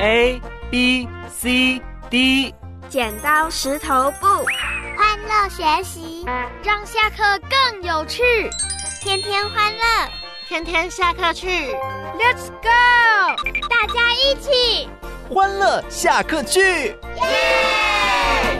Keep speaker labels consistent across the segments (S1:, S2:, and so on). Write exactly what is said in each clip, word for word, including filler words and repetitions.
S1: A B C D。
S2: 剪刀石头布，
S3: 欢乐学习，
S4: 让下课更有趣。
S3: 天天欢乐，
S4: 天天下课去 Let's go，
S3: 大家一起
S5: 欢乐下课去，
S3: 耶！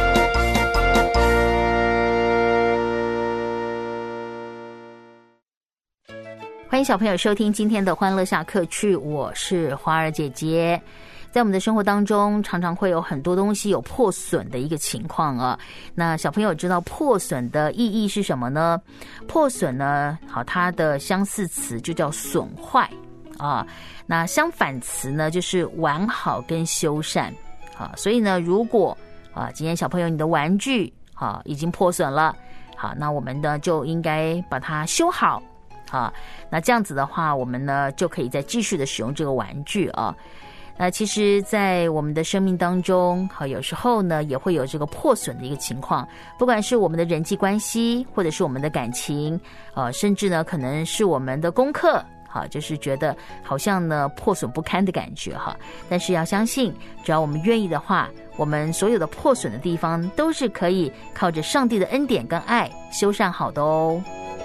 S6: 欢迎小朋友收听今天的欢乐下课去，我是花儿姐姐。在我们的生活当中，常常会有很多东西有破损的一个情况啊。那小朋友知道破损的意义是什么呢？破损呢，好，它的相似词就叫损坏啊。那相反词呢，就是完好跟修缮啊。所以呢，如果啊，今天小朋友你的玩具啊已经破损了，好，那我们呢就应该把它修好。好，那这样子的话，我们呢就可以再继续的使用这个玩具啊。那其实在我们的生命当中，好，有时候呢也会有这个破损的一个情况，不管是我们的人际关系，或者是我们的感情，呃，甚至呢可能是我们的功课，好，就是觉得好像呢破损不堪的感觉哈。但是要相信，只要我们愿意的话，我们所有的破损的地方都是可以靠着上帝的恩典跟爱修缮好的哦。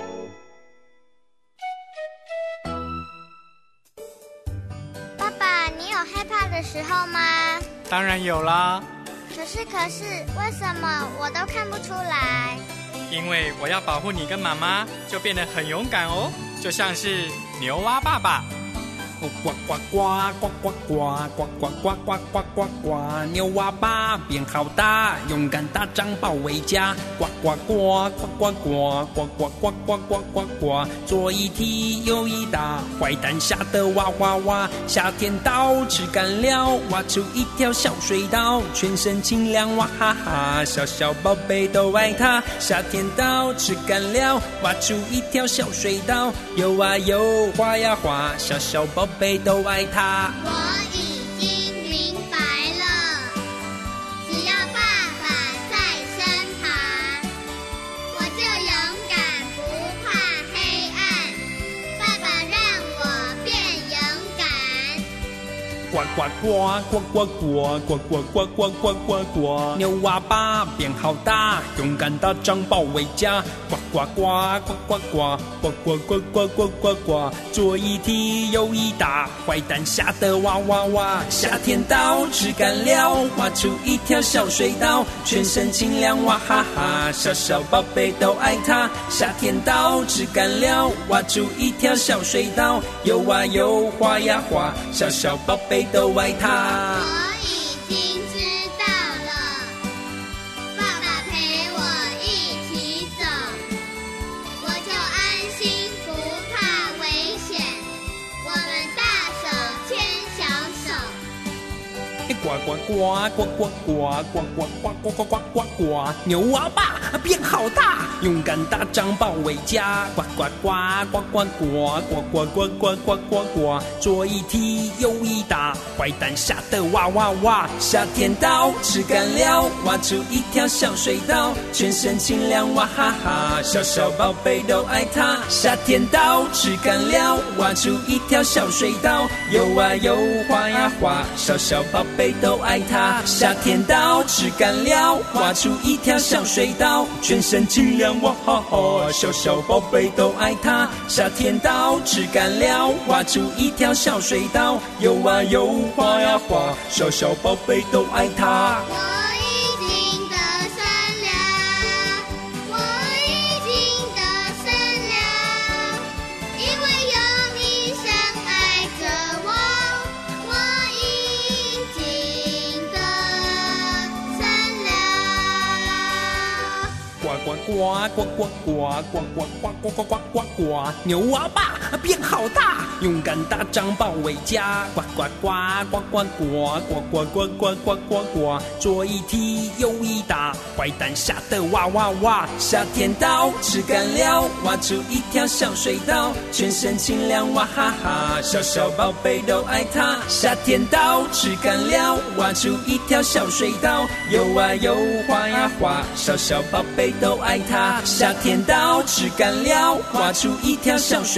S3: 时候吗？
S1: 当然有啦。
S3: 可是可是为什么我都看不出来？
S1: 因为我要保护你跟妈妈，就变得很勇敢哦，就像是牛蛙爸爸。
S7: 呱呱呱呱呱呱呱呱呱呱呱呱呱，牛蛙爸变好大，勇敢大张保卫家。呱呱呱呱呱呱呱呱呱呱呱呱呱，左一踢右一打，坏蛋吓得哇哇哇。夏天到吃干了，挖出一条小水道，全身清凉哇哈哈，小小宝贝都爱它。夏天到吃干了，挖出一条小水道，游啊游，滑呀滑，小小宝贝贝都爱他。
S3: 我已经明白了，只要爸爸在身旁，我就勇敢不怕黑暗。爸爸让我变勇敢。
S7: 呱呱呱呱呱呱呱呱呱呱呱呱呱，牛蛙爸变好大，勇敢大张保卫家。呱呱呱呱呱呱呱呱呱呱呱呱呱，左一踢右一打，坏蛋吓得哇哇哇。夏天到吃干了，挖出一条小水道，全身清凉哇哈哈，小小宝贝都爱它。夏天到吃干了，挖出一条小水道，游啊游，滑呀滑，小小宝贝都爱它。
S3: 我已经知道了，爸爸陪我一起走，我就安心不怕危险。我们大手牵小手。
S7: 呱呱呱呱呱呱呱呱呱呱呱呱呱，牛蛙爸变好大，勇敢大张保卫家。呱呱呱呱呱呱呱呱呱呱呱呱呱，左一踢右一打，坏蛋吓得哇哇哇。夏天到吃干了，挖出一条小水道，全身清凉哇哈哈，小小宝贝都爱它。夏天到吃干了，挖出一条小水道，游啊游，滑呀滑，小小宝贝都爱它。夏天到吃干了，挖出一条小水道，全身清凉哇哈哈，小小宝贝都爱它。夏天到吃干了，挖出一条小水道，游啊游，滑呀滑，小小宝贝都爱它。
S3: 我已经得胜了，我已经得胜了，因为有你深爱着我，我已经得胜了。
S7: 呱呱呱呱呱呱呱呱呱呱呱呱呱，牛蛙爸变好大，勇敢大张保卫家。呱呱呱呱呱呱呱呱呱呱呱呱呱，左一踢右一打，坏蛋吓得哇哇哇。夏天到吃干了，挖出一条小水道，全身清凉哇哈哈，小小宝贝都爱它。夏天到吃干了，挖出一条小水道，游啊游，滑呀滑，小小宝贝都爱它。夏天到吃干了，挖出一条小水道，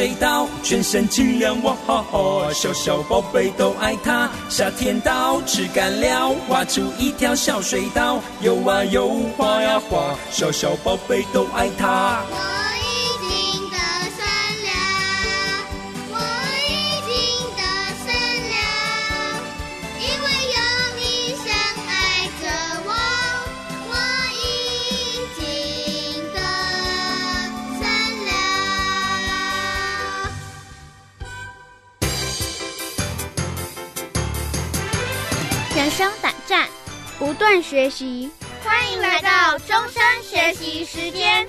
S7: 好，全身清凉哇哈哈，小小宝贝都爱它。夏天到，吃干了，挖出一条小水道，游啊游，滑呀滑，小小宝贝都爱它。
S3: 我已经得胜了，我已经得胜了，因为有你深爱着我，我已经得胜了。
S8: 人生胆战，不断学习，欢迎来到终身学习时间。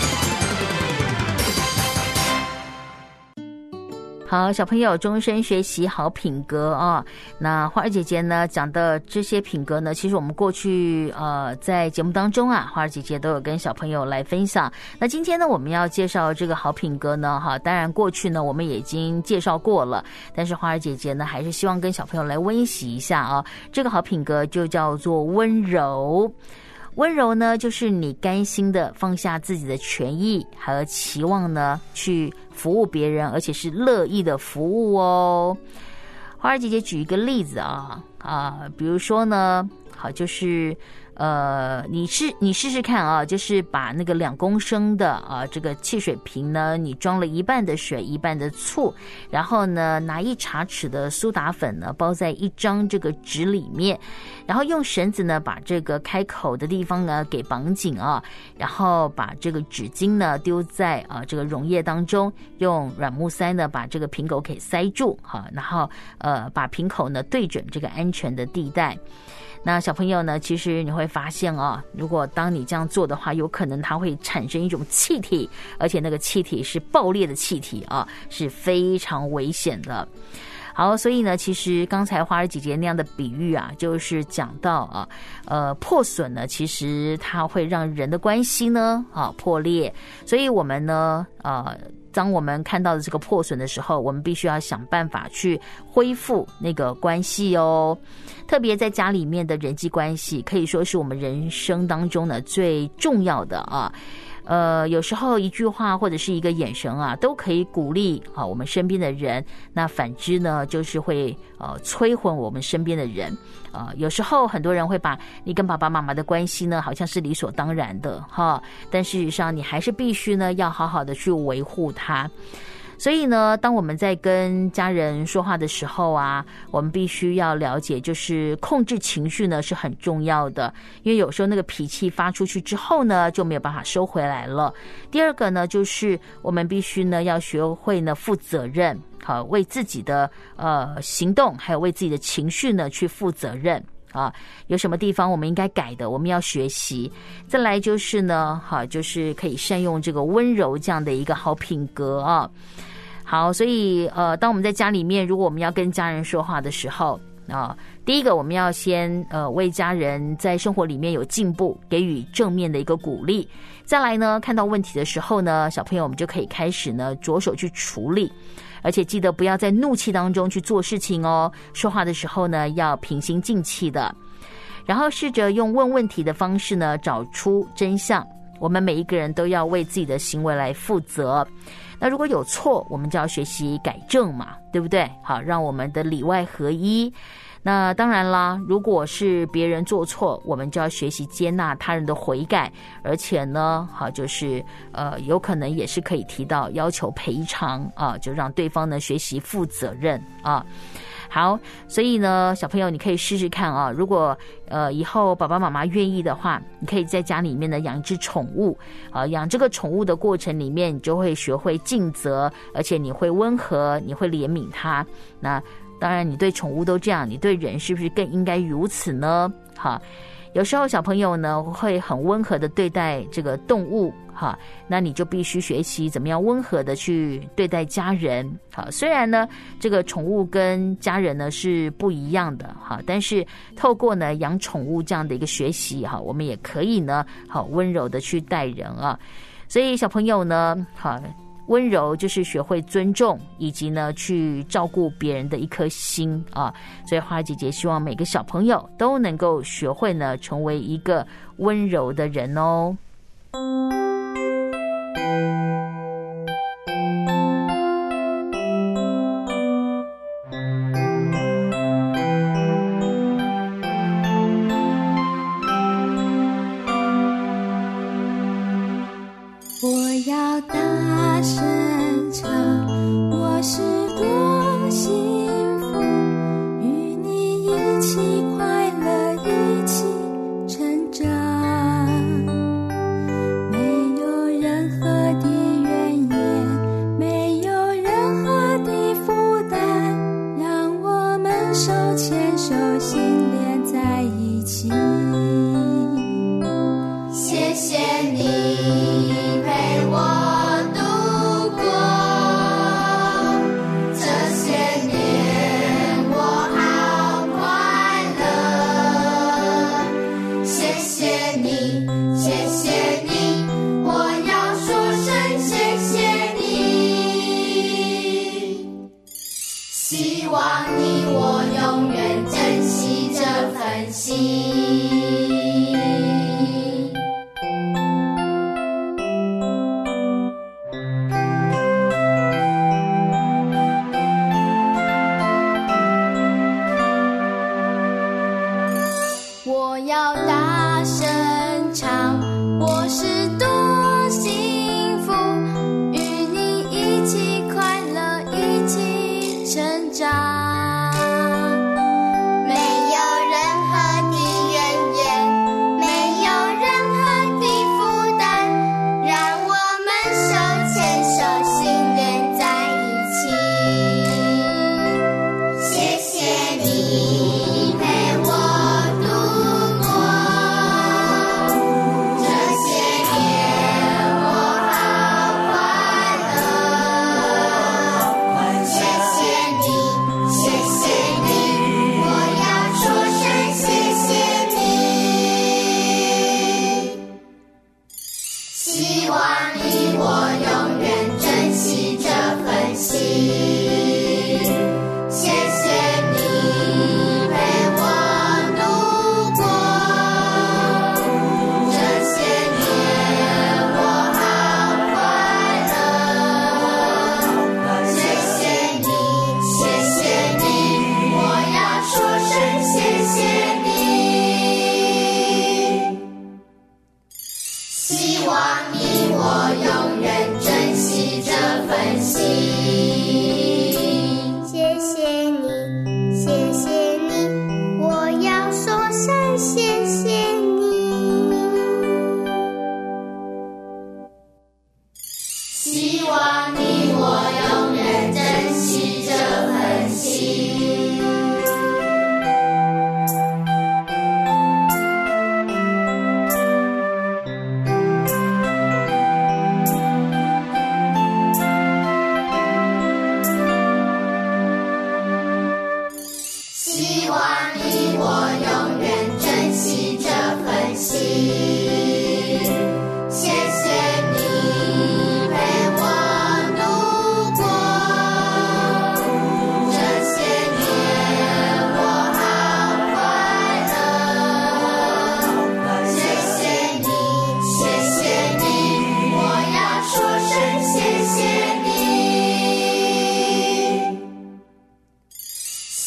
S6: 好，小朋友，终身学习好品格啊。那花儿姐姐呢讲的这些品格呢，其实我们过去呃在节目当中啊，花儿姐姐都有跟小朋友来分享。那今天呢，我们要介绍这个好品格呢，哈，当然过去呢我们也已经介绍过了，但是花儿姐姐呢还是希望跟小朋友来温习一下啊。这个好品格就叫做温柔。温柔呢，就是你甘心的放下自己的权益，还有期望呢，去服务别人，而且是乐意的服务哦。花儿姐姐举一个例子啊啊，比如说呢，好，就是呃，你试你试试看啊，就是把那个两公升的啊这个汽水瓶呢，你装了一半的水，一半的醋，然后呢，拿一茶匙的苏打粉呢，包在一张这个纸里面，然后用绳子呢把这个开口的地方呢给绑紧啊，然后把这个纸巾呢丢在啊这个溶液当中，用软木塞呢把这个瓶口给塞住哈，然后呃把瓶口呢对准这个安全的地带。那小朋友呢，其实你会发现啊，如果当你这样做的话，有可能它会产生一种气体，而且那个气体是爆裂的气体啊，是非常危险的。好，所以呢，其实刚才花儿姐姐那样的比喻啊，就是讲到啊，呃，破损呢，其实它会让人的关系呢啊破裂，所以我们呢，呃。当我们看到的这个破损的时候，我们必须要想办法去恢复那个关系哦。特别在家里面的人际关系，可以说是我们人生当中呢最重要的啊。呃，有时候一句话或者是一个眼神啊，都可以鼓励啊我们身边的人。那反之呢，就是会呃摧毁我们身边的人。啊、呃，有时候很多人会把你跟爸爸妈妈的关系呢，好像是理所当然的哈，但事实上你还是必须呢要好好的去维护它。所以呢，当我们在跟家人说话的时候啊，我们必须要了解，就是控制情绪呢是很重要的，因为有时候那个脾气发出去之后呢，就没有办法收回来了。第二个呢，就是我们必须呢要学会呢负责任，好，为自己的呃行动，还有为自己的情绪呢去负责任。啊，有什么地方我们应该改的，我们要学习。再来就是呢，哈，就是可以善用这个温柔这样的一个好品格啊。好，所以呃，当我们在家里面，如果我们要跟家人说话的时候啊，第一个我们要先呃为家人在生活里面有进步，给予正面的一个鼓励。再来呢，看到问题的时候呢，小朋友我们就可以开始呢着手去处理。而且记得不要在怒气当中去做事情哦，说话的时候呢要平心静气的，然后试着用问问题的方式呢找出真相。我们每一个人都要为自己的行为来负责，那如果有错，我们就要学习改正嘛，对不对？好，让我们的里外合一。那当然啦，如果是别人做错，我们就要学习接纳他人的悔改，而且呢，好，就是呃，有可能也是可以提到要求赔偿啊，就让对方呢学习负责任啊。好，所以呢，小朋友你可以试试看啊，如果呃以后爸爸妈妈愿意的话，你可以在家里面呢养一只宠物啊，养这个宠物的过程里面，你就会学会尽责，而且你会温和，你会怜悯它。那当然你对宠物都这样，你对人是不是更应该如此呢？好，有时候小朋友呢会很温和的对待这个动物，哈，那你就必须学习怎么样温和的去对待家人。好，虽然呢这个宠物跟家人呢是不一样的，哈，但是透过呢养宠物这样的一个学习，哈，我们也可以呢好温柔的去待人啊。所以小朋友呢，好，温柔就是学会尊重，以及呢去照顾别人的一颗心啊。所以花姐姐希望每个小朋友都能够学会呢成为一个温柔的人哦。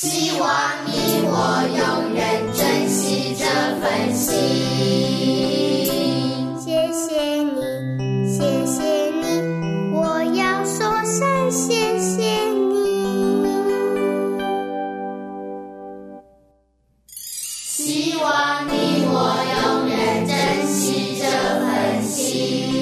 S3: 希望你我永远珍惜这份心。谢谢你，谢谢你，我要说声谢谢你。希望你我永远珍惜这份心。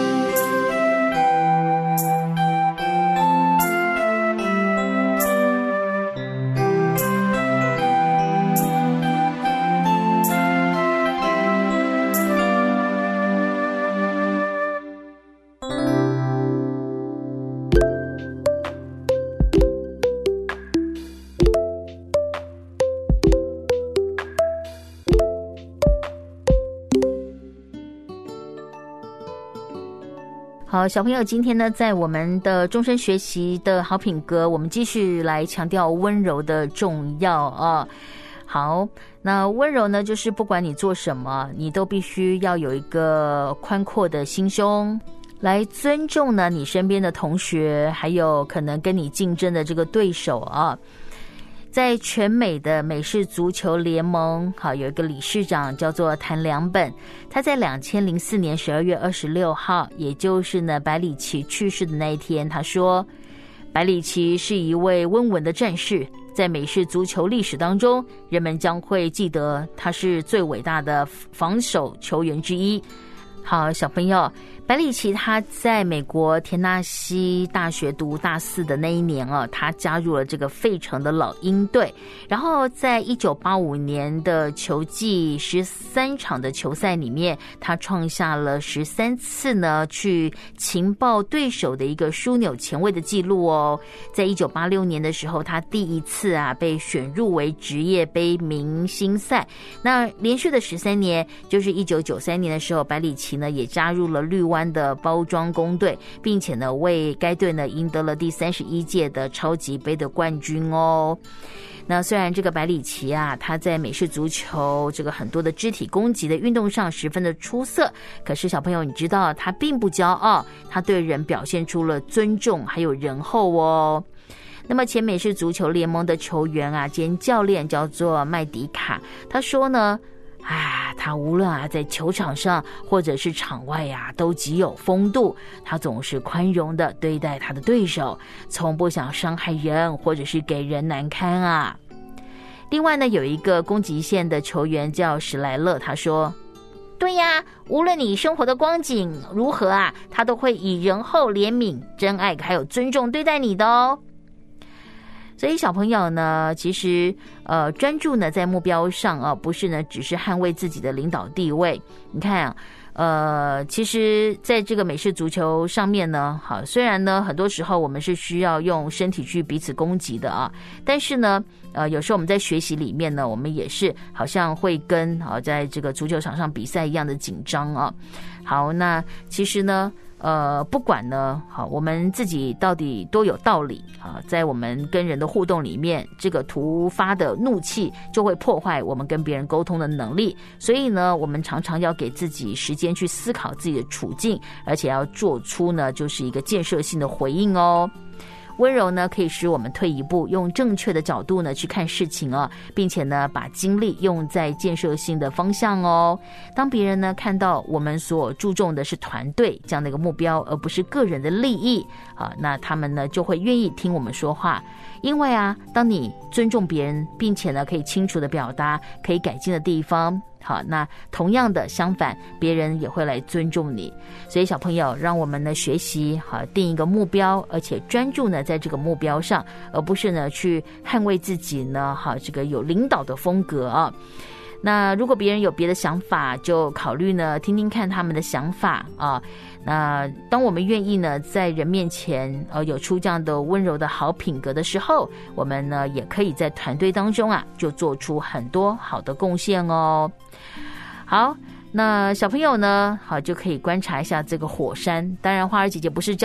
S6: 好，小朋友，今天呢，在我们的终身学习的好品格，我们继续来强调温柔的重要啊。好，那温柔呢，就是不管你做什么，你都必须要有一个宽阔的心胸，来尊重呢你身边的同学，还有可能跟你竞争的这个对手啊。在全美的美式足球联盟，好，有一个理事长叫做谭良本，他在两千零四年十二月二十六号，也就是呢百里奇去世的那一天，他说，百里奇是一位温文的战士，在美式足球历史当中，人们将会记得他是最伟大的防守球员之一。好，小朋友，百里奇他在美国田纳西大学读大四的那一年啊，他加入了这个费城的老鹰队，然后在一九八五年的球季十三场的球赛里面，他创下了十三次呢去情报对手的一个枢纽前卫的记录哦。在一九八六年的时候，他第一次啊被选入为职业杯明星赛。那连续的十三年，就是一九九三年的时候，百里奇呢也加入了绿湾的包装工队，并且呢为该队呢赢得了第三十一届的超级杯的冠军哦。那虽然这个百里奇啊，他在美式足球这个很多的肢体攻击的运动上十分的出色，可是小朋友你知道他并不骄傲，他对人表现出了尊重还有仁厚哦。那么前美式足球联盟的球员啊兼教练叫做麦迪卡，他说呢啊，他无论啊在球场上或者是场外啊，都极有风度。他总是宽容的对待他的对手，从不想伤害人或者是给人难堪啊。另外呢，有一个攻击线的球员叫史莱勒，他说：“对呀，无论你生活的光景如何啊，他都会以仁厚、怜悯、真爱还有尊重对待你的哦。”所以小朋友呢，其实呃专注呢在目标上啊，不是呢只是捍卫自己的领导地位。你看啊，呃，其实在这个美式足球上面呢，好，虽然呢很多时候我们是需要用身体去彼此攻击的啊，但是呢，呃，有时候我们在学习里面呢，我们也是好像会跟啊在这个足球场上比赛一样的紧张啊。好，那其实呢。呃，不管呢，好，我们自己到底多有道理啊，在我们跟人的互动里面，这个突发的怒气就会破坏我们跟别人沟通的能力。所以呢，我们常常要给自己时间去思考自己的处境，而且要做出呢，就是一个建设性的回应哦。温柔呢，可以使我们退一步，用正确的角度呢去看事情哦，并且呢，把精力用在建设性的方向哦。当别人呢看到我们所注重的是团队这样的一个目标，而不是个人的利益啊，那他们呢就会愿意听我们说话。因为啊，当你尊重别人，并且呢可以清楚的表达可以改进的地方。好，那同样的相反，别人也会来尊重你。所以小朋友，让我们呢学习好定一个目标，而且专注呢在这个目标上，而不是呢去捍卫自己呢好这个有领导的风格啊。那如果别人有别的想法，就考虑呢听听看他们的想法啊。那当我们愿意呢在人面前呃有出这样的温柔的好品格的时候，我们呢也可以在团队当中啊就做出很多好的贡献哦。好，那小朋友呢好就可以观察一下这个火山。当然花儿姐姐不是叫你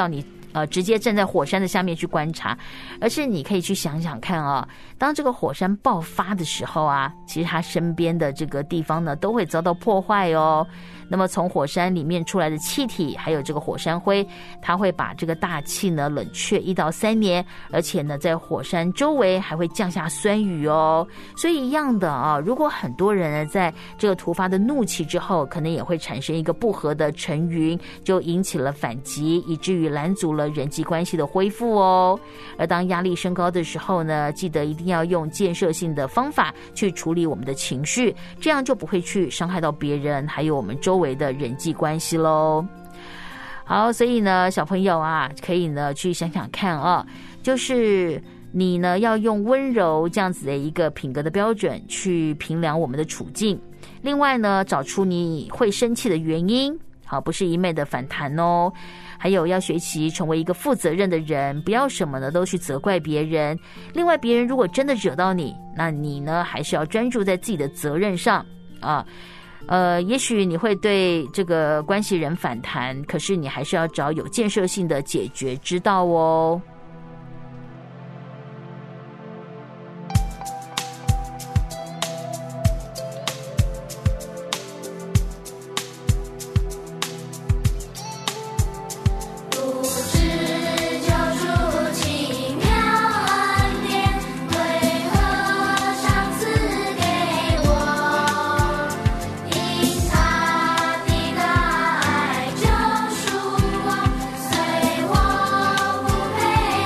S6: 呃，直接站在火山的下面去观察，而是你可以去想想看啊，当这个火山爆发的时候啊，其实它身边的这个地方呢都会遭到破坏哦。那么从火山里面出来的气体，还有这个火山灰，它会把这个大气呢冷却一到三年，而且呢在火山周围还会降下酸雨哦。所以一样的啊，如果很多人呢在这个突发的怒气之后，可能也会产生一个不和的沉云，就引起了反击，以至于拦阻了人际关系的恢复哦。而当压力升高的时候呢，记得一定要用建设性的方法去处理我们的情绪，这样就不会去伤害到别人，还有我们周围的人际关系咯。好，所以呢小朋友啊，可以呢去想想看啊，就是你呢要用温柔这样子的一个品格的标准去评量我们的处境，另外呢找出你会生气的原因，好，不是一昧的反弹哦。还有要学习成为一个负责任的人，不要什么呢都去责怪别人。另外别人如果真的惹到你，那你呢还是要专注在自己的责任上啊。呃，也许你会对这个关系人反弹，可是你还是要找有建设性的解决之道哦。
S3: 随我不配。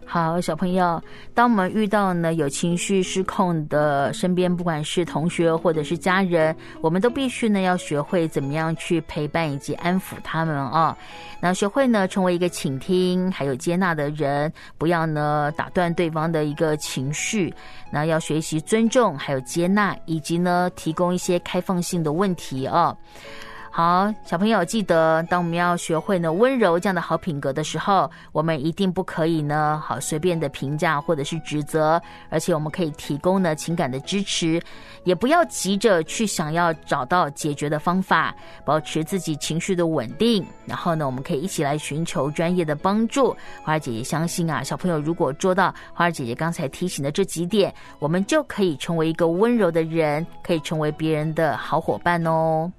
S6: 好，小朋友，当我们遇到呢有情绪失控的身边，不管是同学或者是家人，我们都必须呢要学会怎么样去陪伴以及安抚他们啊。那学会呢成为一个倾听还有接纳的人，不要呢打断对方的一个情绪。那要学习尊重还有接纳，以及呢提供一些开放性的问题啊。好，小朋友记得，当我们要学会呢温柔这样的好品格的时候，我们一定不可以呢好随便的评价或者是指责，而且我们可以提供呢情感的支持，也不要急着去想要找到解决的方法，保持自己情绪的稳定，然后呢我们可以一起来寻求专业的帮助。花儿姐姐相信啊，小朋友如果做到花儿姐姐刚才提醒的这几点，我们就可以成为一个温柔的人，可以成为别人的好伙伴哦。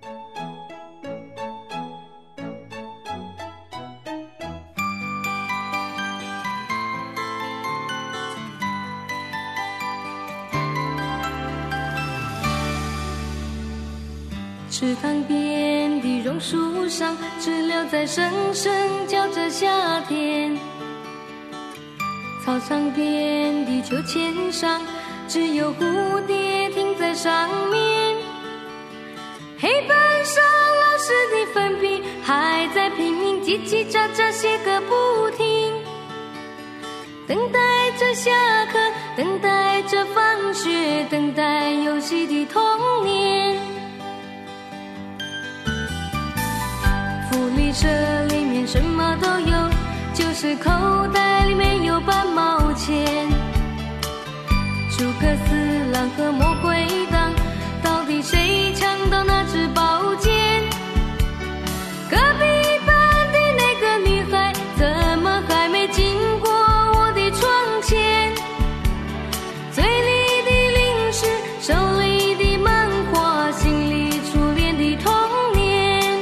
S9: 池塘边的榕树上，知了在声声叫着夏天。草场边的秋千上，只有蝴蝶停在上面。黑板上老师的粉笔还在拼命叽叽喳喳写个不停，等待着下课，等待着放学，等待游戏的童年。福利社里面什么都有，就是口袋里面有半毛钱。诸葛四郎和魔鬼党，到底谁抢到那支宝剑？隔壁班的那个女孩，怎么还没经过我的窗前？嘴里的零食，手里的漫画，心里初恋的童年。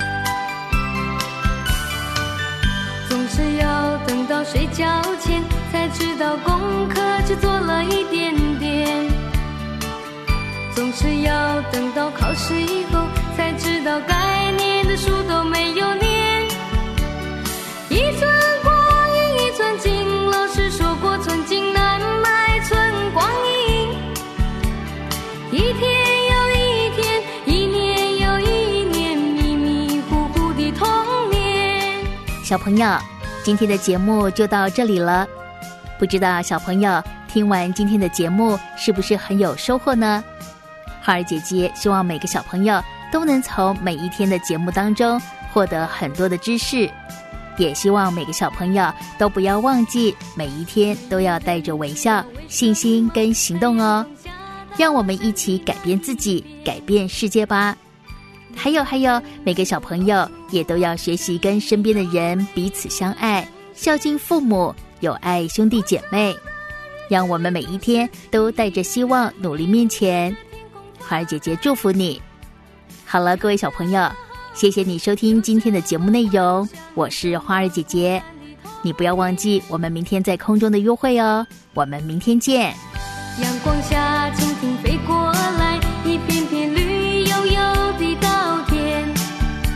S9: 总是要等到睡觉前，才知道功课只做了一点点。总是要等到考试以后，才知道该念的书都没有念。一寸光阴一寸金，老师说过寸金难买寸光阴。一天又一天，一年又一年，迷迷糊糊的童年。
S6: 小朋友，今天的节目就到这里了。不知道小朋友听完今天的节目是不是很有收获呢？花儿姐姐希望每个小朋友都能从每一天的节目当中获得很多的知识，也希望每个小朋友都不要忘记每一天都要带着微笑、信心跟行动哦。让我们一起改变自己，改变世界吧。还有还有，每个小朋友也都要学习跟身边的人彼此相爱，孝敬父母，有爱兄弟姐妹。让我们每一天都带着希望努力面前。花儿姐姐祝福你。好了，各位小朋友，谢谢你收听今天的节目内容，我是花儿姐姐。你不要忘记我们明天在空中的约会哦，我们明天见。
S9: 阳光下蜻蜓飞过来，一片片绿油油的稻田。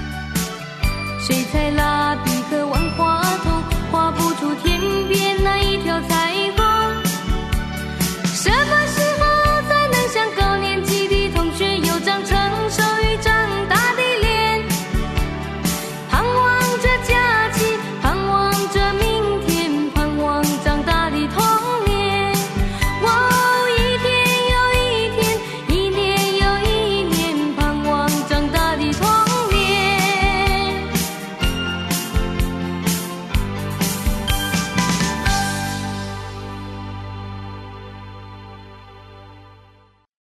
S9: 水彩蜡笔和万花筒画不出天边那一